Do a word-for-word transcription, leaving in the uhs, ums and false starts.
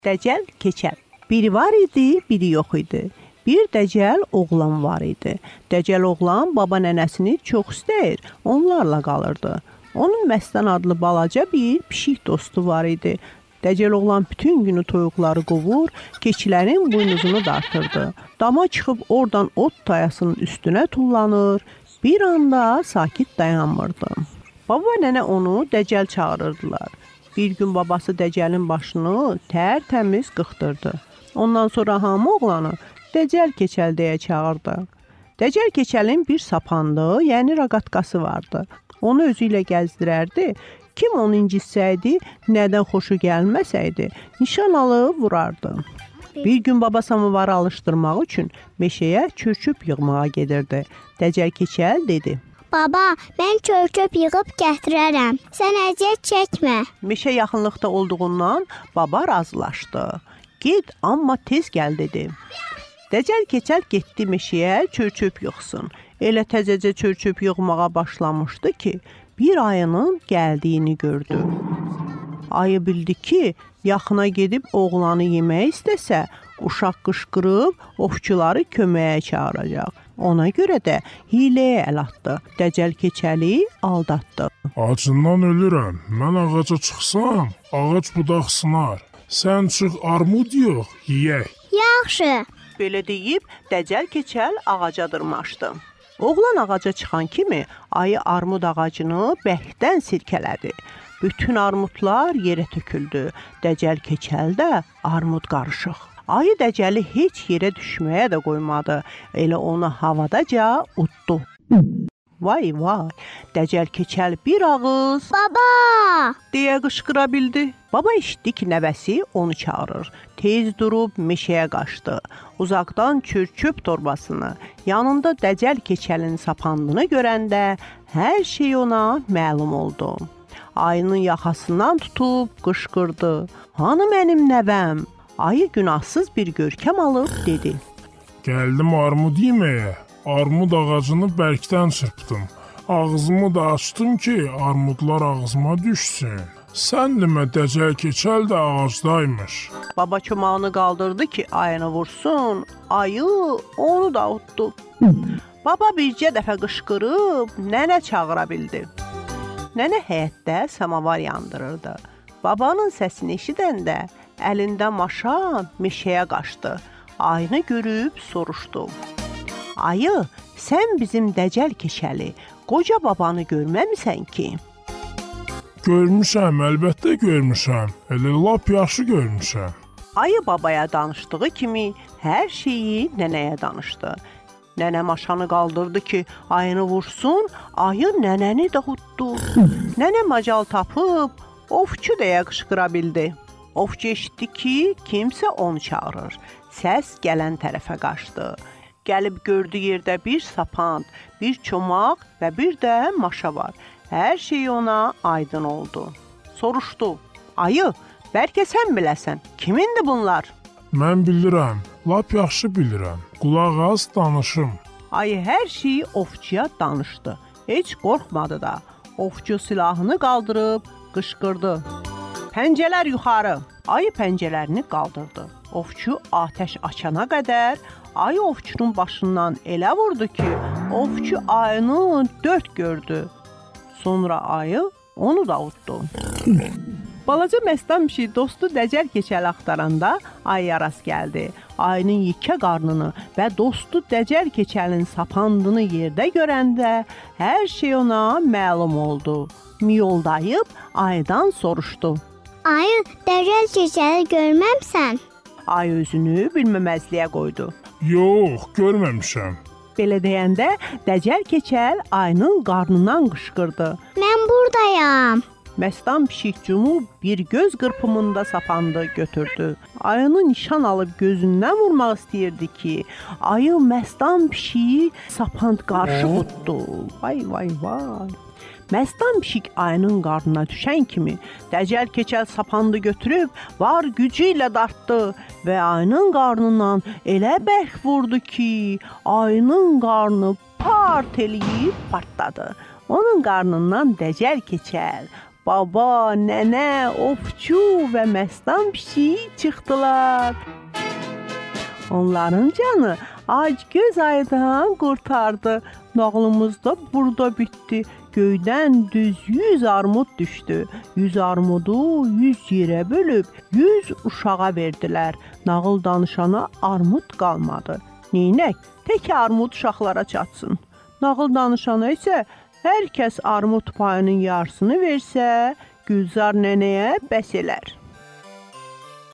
Dəcəl keçəl. Biri var idi, biri yox idi. Bir dəcəl oğlan var idi. Dəcəl oğlan baba nənəsini çox istəyir, onlarla qalırdı. Onun Məstan adlı balaca bir pişik dostu var idi. Dəcəl oğlan bütün günü toyuqları qovur, keçilərin buynuzunu dartırdı. Dama çıxıb oradan ot tayasının üstünə tullanır, bir anda sakit dayanmırdı. Baba nənə onu Dəcəl çağırırdılar. Bir gün babası Dəcəlin başını tərtəmiz qıxdırdı. Ondan sonra hamı oğlanı Dəcəl keçəl deyə çağırdı. Dəcəl keçəlin bir sapandı, yəni raqatqası vardı. Onu özü ilə gəzdirərdi. Kim onu incitsəydi, nədən xoşu gəlməsəydi, nişan alıb vurardı. Bir gün baba samovarı alışdırmaq üçün meşəyə çörçüp yığmağa gedirdi. Dəcəl keçəl dedi: Baba, mən çörçöp yığıb gətirərəm. Sən əziyyət çəkmə. Meşə yaxınlıqda olduğundan baba razılaşdı. Get, amma tez gəl dedi. Dəcəl keçəl getdi meşəyə çörçöp yığsın. Elə təzəcə çörçöp yığmağa başlamışdı ki, bir ayının gəldiyini gördü. Ayı bildi ki, yaxına gedib oğlanı yemək istəsə, uşaq qışqırıb ovçuları köməyə çağıracaq. Ona görə də hiləyə əl atdı. Dəcəl keçəli aldatdı. Acından ölürəm. Mən ağaca çıxsam, ağac budaq sınar. Sən çıx armud yox, yeyək. Yaxşı. Belə deyib, Dəcəl keçəl ağaca dırmaşdı. Oğlan ağaca çıxan kimi ayı armud ağacını bərkdən sirkələdi. Bütün armudlar yerə töküldü. Dəcəl keçəl də armud qarışıq. Ayı Dəcəli heç yerə düşməyə də qoymadı. Elə onu havadaca utdu. Vay vay, Dəcəl keçəl bir ağız Baba! deyə qışqıra bildi. Baba eşitdi ki, nəvəsi onu çağırır. Tez durub meşəyə qaçdı. Uzaqdan çörçöp torbasını, yanında Dəcəl keçəlin sapandığını görəndə hər şey ona məlum oldu. Ayının yaxasından tutub qışqırdı. Hanı mənim nəvəm? Ayı günahsız bir görkəm alıb dedi: Gəldim armud yeməyə. Armud ağacını bərkdən çırpdım. Ağzımı da açdım ki, armudlar ağzıma düşsün. Sən demə Dəcəl keçəl də ağacdaymış. Baba çomağını qaldırdı ki, ayını vursun. Ayı onu da utdu. Baba bircə dəfə qışqırıb nənə çağıra bildi. Nənə həyətdə samavar yandırırdı. Babanın səsini eşidəndə əlində maşa meşəyə qaçdı. Ayını görüb soruşdu: Ayı, sən bizim Dəcəl keçəli, qoca babanı görməmisən ki? Görmüşəm, əlbəttə görmüşəm. Elə lap yaxşı görmüşəm. Ayı babaya danışdığı kimi hər şeyi nənəyə danışdı. Nənə maşanı qaldırdı ki, ayını vursun, ayı nənəni də utdu. Nənə macal tapıb, ovçu deyə qışqıra bildi. Ovçu eşitdi ki, kimsə onu çağırır. Səs gələn tərəfə qaçdı. Gəlib gördü yerdə bir sapand, bir çomaq və bir də maşa var. Hər şey ona aydın oldu. Soruşdu: Ayı, bəlkə sən biləsən, kimindir bunlar? Mən bilirəm, lap yaxşı bilirəm. Qulaq as, danışım. Ayı hər şeyi ovçuya danışdı. Heç qorxmadı da. Ovçu silahını qaldırıb qışqırdı: Pəncələr yuxarı. Ayı pəncələrini qaldırdı. Ovçu atəş açana qədər ayı ovçunun başından elə vurdu ki, ovçu ayını dörd gördü. Sonra ayı onu da utdu. Balaca Məstan pişik dostu Dəcəl keçəli axtaranda ayıya rast gəldi. Ayının yekə qarnını və dostu Dəcəl keçəlin sapandığını yerdə görəndə hər şey ona məlum oldu. Miyoldayıb ayıdan soruşdu: Ayı, Dəcəl keçəli görməmsən? Ayı özünü bilməməzliyə qoydu. Yox, görməmişəm. Belə deyəndə Dəcəl keçəl ayının qarnından qışqırdı: Mən buradayam. Məstan pişik cumub bir göz qırpımında sapandı götürdü. Ayını nişan alıb gözündən vurmaq istəyirdi ki, ayı Məstan pişiyi sapand qarşı utdu. Vay vay vay. Məstan pişik ayının qarnına düşən kimi Dəcəl keçəl sapandı götürüb var gücü ilə dartdı və ayının qarnından elə bərk vurdu ki, ayının qarnı part eləyib partladı. Onun qarnından Dəcəl keçəl baba, nənə, ovçu və məstan pişik çıxdılar. Onların canı acgöz ayıdan qurtardı. Nağlımız da burada bitdi. Göydən düz yüz armud düşdü. yüz armudu yüz yerə bölüb yüz uşağa verdilər. Nağıl danışana armud qalmadı. Neynək? Tək armud uşaqlara çatsın. Nağıl danışana isə hər kəs armud payının yarısını versə, Gülzar nənəyə bəs elər.